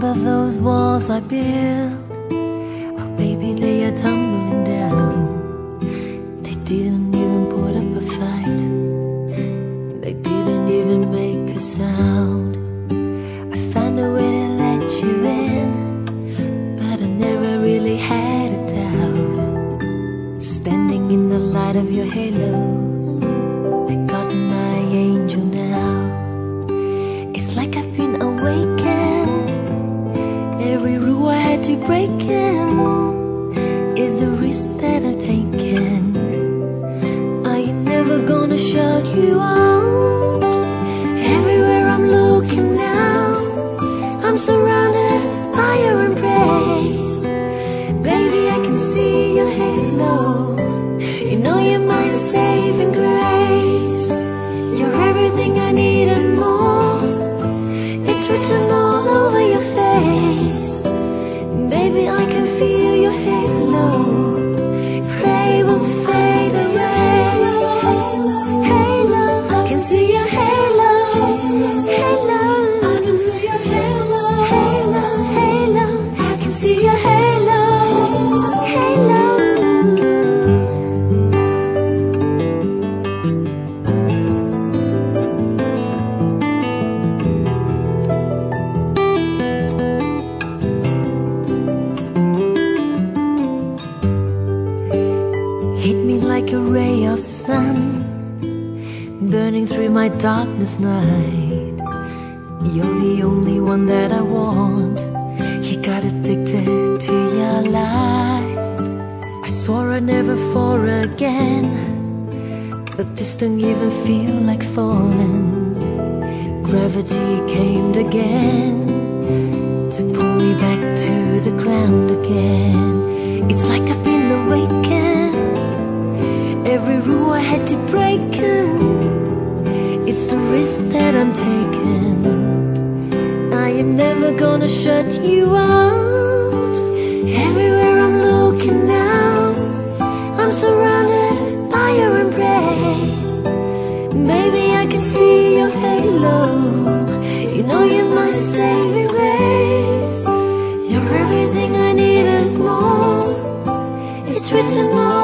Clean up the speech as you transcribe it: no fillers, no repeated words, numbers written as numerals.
remember those walls I built? Oh baby, they are tumbling down. They didn't even put up a fight. They didn't even make a sound. I found a way to let you in, but I never really had a doubt. Standing in the light of your halo, I got my angel now. It's like I've been awakened. Every rule I had to break in is the risk that I've taken. I ain't never gonna shut you out. Everywhere I'm looking now, I'm surrounded by your embrace. Baby, I can see your halo. You know you're my saving grace. You're everything I need and more. It's written all over your face. Baby, I can feel your halo. Pray won't fade away. Halo, I can see your halo. Halo, I can feel your halo. Halo, halo, I can see your halo. Halo. Hit me like a ray of sun, burning through my darkness night. You're the only one that I want. You got addicted to your light. I swore I'd never fall again, but this don't even feel like falling. Gravity came again to pull me back to the ground again. It's like I've been awakened. Every rule I had to break in, it's the risk that I'm taking. I am never gonna shut you out. Everywhere I'm looking now, I'm surrounded by your embrace. Baby, I can see your halo. You know you're my saving grace. You're everything I need and more. It's written all